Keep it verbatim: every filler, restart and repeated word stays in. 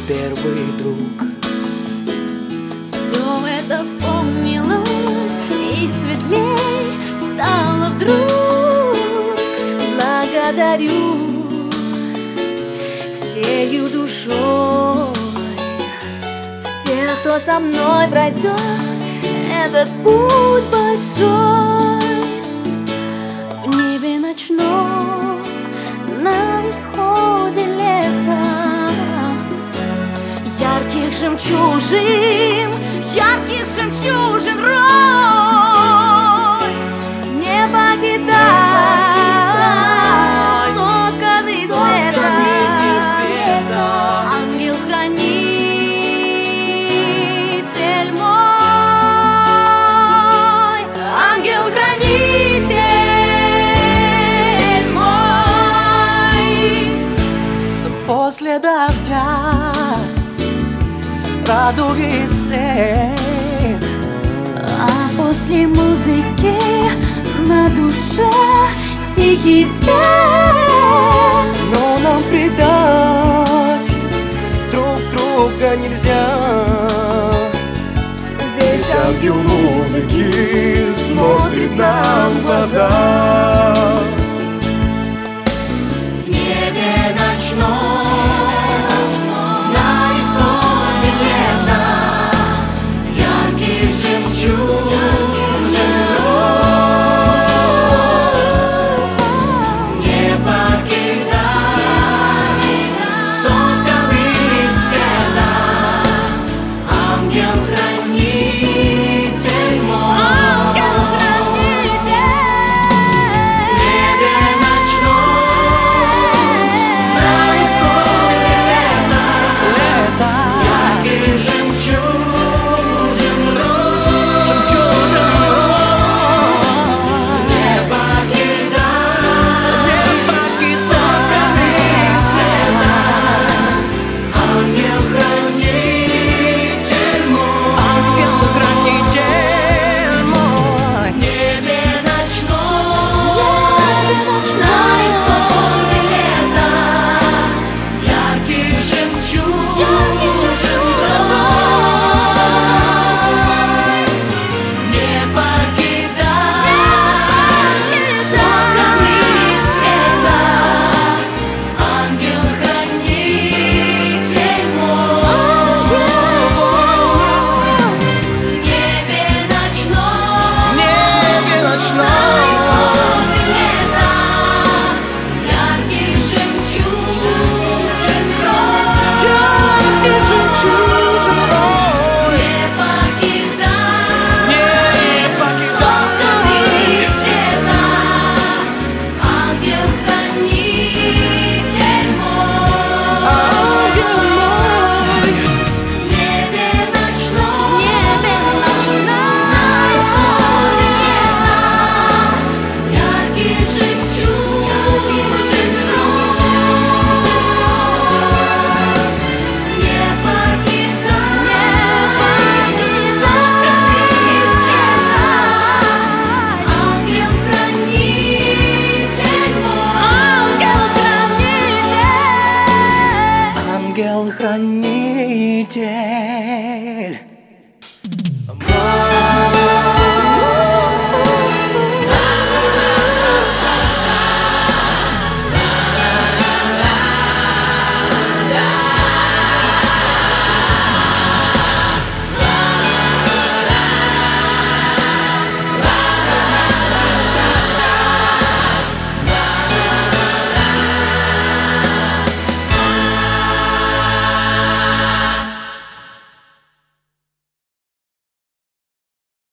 первый друг. Все это вспомнилось и светлей стало вдруг. Благодарю всею душой всех, кто со мной пройдет этот путь большой. В небе ночном на исходе лета ярких жемчужин, ярких жемчужин рой не покидай, сотканный из света, ангел-хранитель мой, ангел-хранитель мой. После дождя радуги след, а после музыки на душе тихий свет. Но нам предать друг друга нельзя, ведь ангел музыки смотрит нам в глаза.